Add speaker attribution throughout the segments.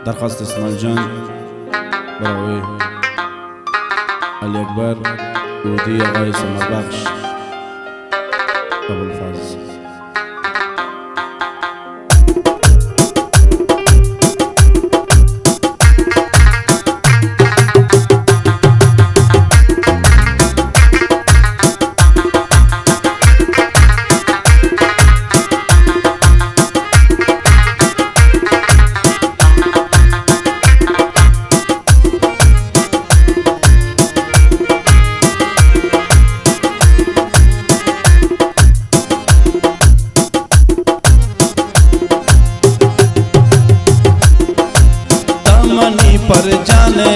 Speaker 1: درخواست اسماعیل جان برای علی اکبر ودی آقای سمربخش ابوالفضل. पर जाने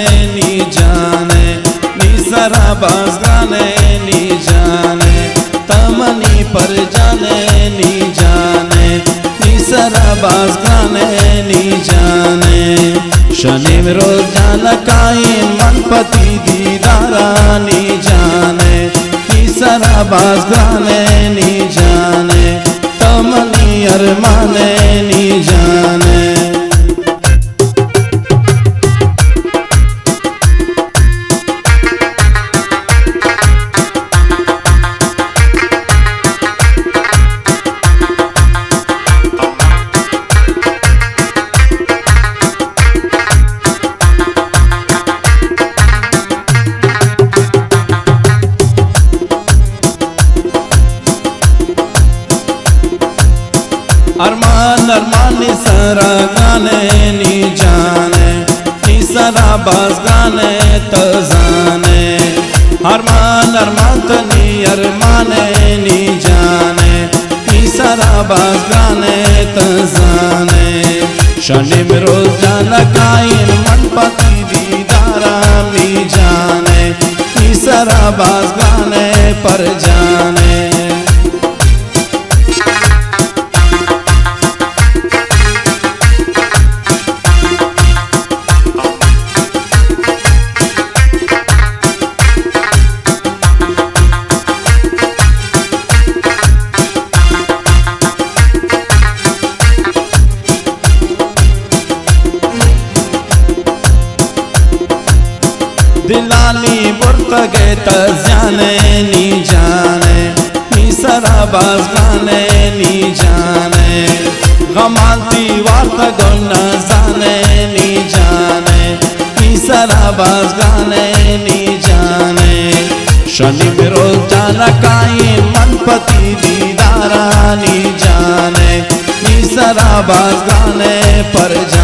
Speaker 1: नी सरा बाज़गाने नी जाने तमनी पर जाने नी सरा बाज़गाने नी जाने शनिम रोज जाना काइन मनपति दीदारा नी जाने नी सरा बाज़गाने नी जाने तमनी अरमाने नी जाने अरमान अरमान नी सरा गाने नी जाने नी सरा बाज़गाने तजाने अरमान अरमान तनी अरमाने नी जाने नी सरा बाज़गाने तजाने शनिम रोज जाना काइन मनपति दीदारा नी जाने नी सरा बाज़गाने पर जाने दिलानी बुर्तगे तजाने नी जाने नी सरा बाज़गाने नी जाने गमाती वार्ता गुन्ना जाने नी जाने नी सरा बाज़गाने नी जाने शनिम रोज जाना काइन मनपति दीदारा नी जाने नी सरा बाज़गाने पर